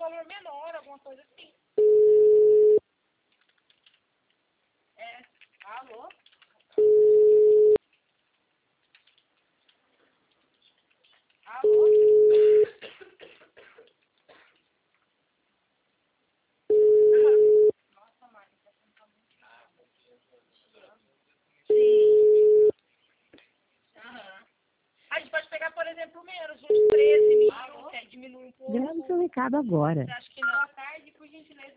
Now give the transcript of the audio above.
valor menor, alguma coisa assim. Alô? Alô? Nossa, Mari, tá sim. Aham. A gente pode pegar, por exemplo, menos, uns 13 mil, que aí diminui um pouco. Grave seu recado agora. Você acha que